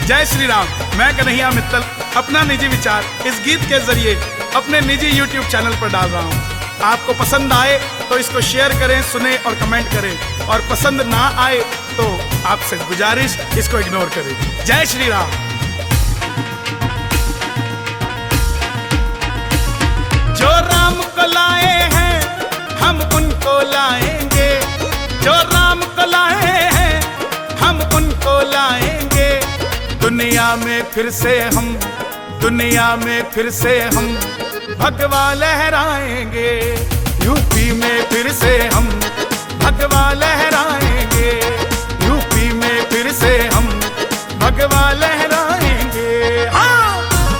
जय श्री राम। मैं कन्हैया मित्तल अपना निजी विचार इस गीत के जरिए अपने निजी YouTube चैनल पर डाल रहा हूँ। आपको पसंद आए तो इसको शेयर करें, सुने और कमेंट करें, और पसंद ना आए तो आपसे गुजारिश इसको इग्नोर करें। जय श्री राम। जो राम को लाए हैं हम उनको लाएंगे, जो राम को लाए हैं हम उनको लाएंगे। दुनिया में फिर से हम, दुनिया में फिर से हम भगवा लहराएंगे। यूपी में फिर से हम भगवा लहराएंगे। यूपी में फिर से हम भगवा लहराएंगे। हाँ।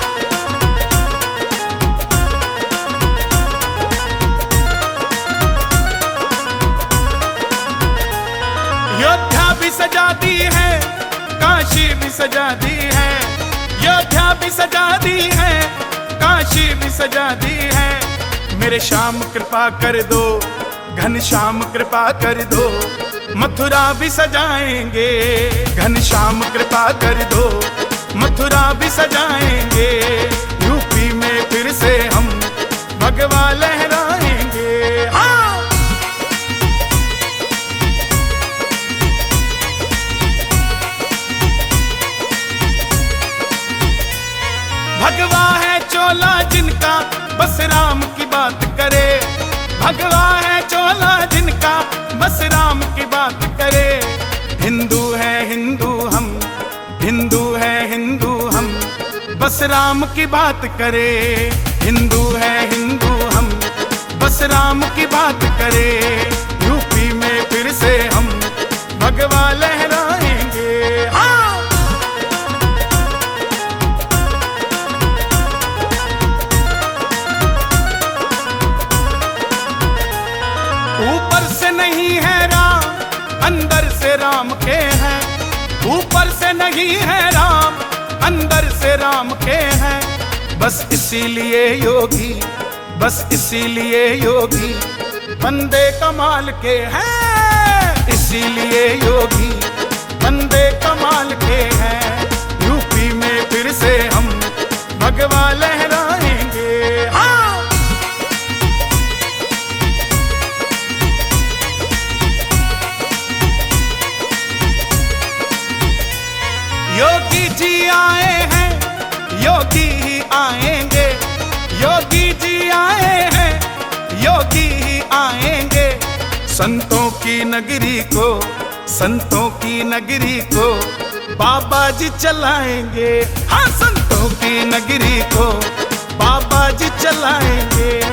योद्धा भी सजा दी है, काशी भी सजा दी है। योद्धा भी सजा दी है, काशी भी सजा दी है। मेरे श्याम कृपा कर दो, घनश्याम कृपा कर दो। मथुरा भी सजाएंगे, घनश्याम कृपा कर दो। मथुरा भी सजाएंगे। यूपी में फिर से हम भगवा लहराएंगे। हाँ। भगवा है चोला जिनका बस राम की बात करे। भगवा है चोला जिनका बस राम की बात करे। हिंदू है हिंदू हम, हिंदू है हिंदू हम, बस राम की बात करे। हिंदू है हिंदू हम, बस राम की बात करे। यूपी में फिर से हम भगवा लहराएंगे। हाँ। ऊपर से नहीं है राम, अंदर से राम के हैं। ऊपर से नहीं है राम, अंदर से राम के हैं। बस इसीलिए योगी, बस इसीलिए योगी बंदे कमाल के हैं। इसीलिए योगी बंदे कमाल के हैं। यूपी में फिर से हम भगवा लहराएंगे। हाँ। योगी जी आए हैं, योगी ही आएंगे। योगी जी आए हैं, योगी ही आएंगे। संतों की नगरी को, संतों की नगरी को बाबा जी चलाएंगे। हाँ, संतों की नगरी को बाबा जी चलाएंगे।